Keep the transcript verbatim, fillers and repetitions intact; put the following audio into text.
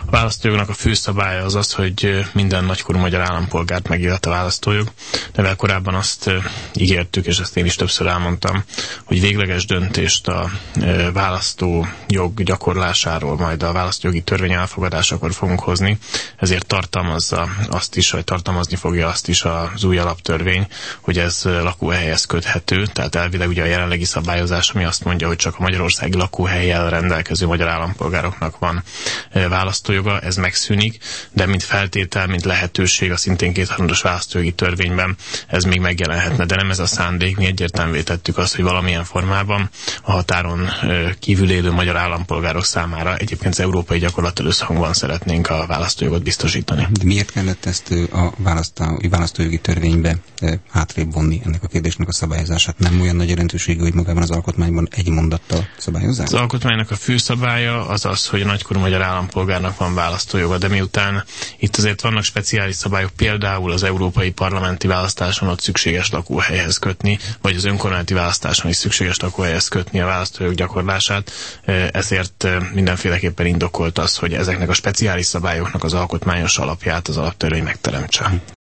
A választójognak a fő szabálya az az, hogy minden nagykorú magyar állampolgárt megillet a választójog, de mivel korábban azt ígértük, és ezt én is többször elmondtam, hogy végleges döntést a választójog gyakorlásáról majd a választójogi törvény elfogadásakor fogunk hozni, ezért tartalmazza azt is, vagy tartalmazni fogja azt is az új alaptörvény, hogy ez lakóhelyhez köthető, tehát elvileg ugye a jelenlegi szabályozás, ami azt mondja, hogy csak a magyarországi lakóhellyel rendelkező magyar állampolgároknak van választójoga, ez megszűnik, de mint feltétel, mint lehetőség a szintén kétharmados választójogi törvényben ez még megjelenhetne, de nem ez a szándék. Mi egyértelművé tettük azt, hogy valamilyen formában a határon kívül élő magyar állampolgárok számára egyébként az európai gyakorlattal összhangban szeretnénk a választójogot biztosítani. De miért kellett ezt a választójogi törvénybe hátrébb vonni, ennek a kérdésnek a szabályozását? Nem olyan nagy jelentőségű, hogy magában az alkotmányban egy mondattal szabályozzák? Az alkotmánynak a fő szabálya az az, hogy a nagykorú magyar állampolgárnak van választójoga, de miután itt azért vannak speciális szabályok, például az európai parlamenti választáson ott szükséges lakóhelyhez kötni, vagy az önkormányzati választáson is szükséges lakóhelyhez kötni a választójog gyakorlását, ezért mindenféleképpen indokolt az, hogy ezeknek a speciális szabályoknak az alkotmányos alapját az alaptörvény megteremtse.